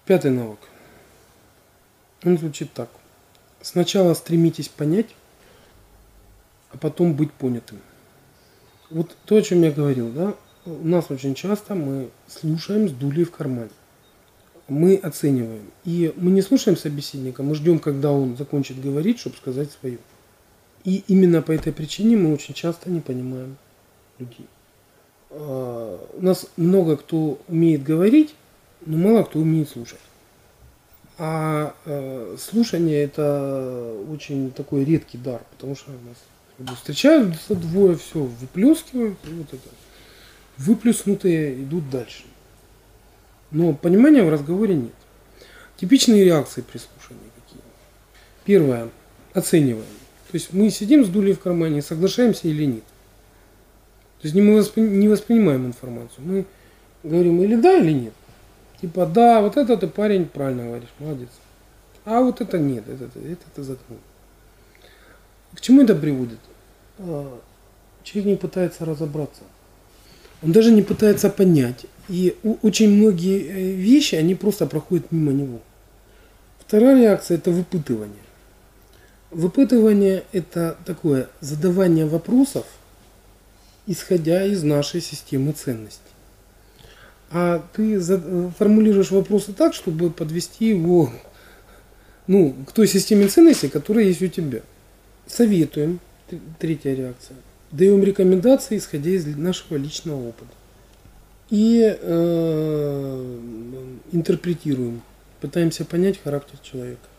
Пятый навык. Он звучит так. Сначала стремитесь понять, а потом быть понятым. Вот то, о чем я говорил, да? У нас очень часто мы слушаем с дулей в кармане. Мы оцениваем. И мы не слушаем собеседника, мы ждем, когда он закончит говорить, чтобы сказать свое. И именно по этой причине мы очень часто не понимаем людей. У нас много кто умеет говорить, но мало кто умеет слушать. А слушание это очень такой редкий дар, потому что у нас встречаются двое, все выплескивают, и вот это выплеснутые идут дальше. Но понимания в разговоре нет. Типичные реакции при слушании какие? Первое. Оцениваем. То есть мы сидим с дулей в кармане, соглашаемся или нет. То есть мы не воспринимаем информацию. Мы говорим или да, или нет. Типа, да, вот это ты, парень, правильно говоришь, молодец. А вот это нет, это ты заткнул. К чему это приводит? Человек не пытается разобраться. Он даже не пытается понять. И очень многие вещи, они просто проходят мимо него. Вторая реакция – это выпытывание. Выпытывание – это такое задавание вопросов, исходя из нашей системы ценностей. А ты формулируешь вопросы так, чтобы подвести его к той системе ценностей, которая есть у тебя. Советуем, третья реакция. Даем рекомендации, исходя из нашего личного опыта. И интерпретируем, пытаемся понять характер человека.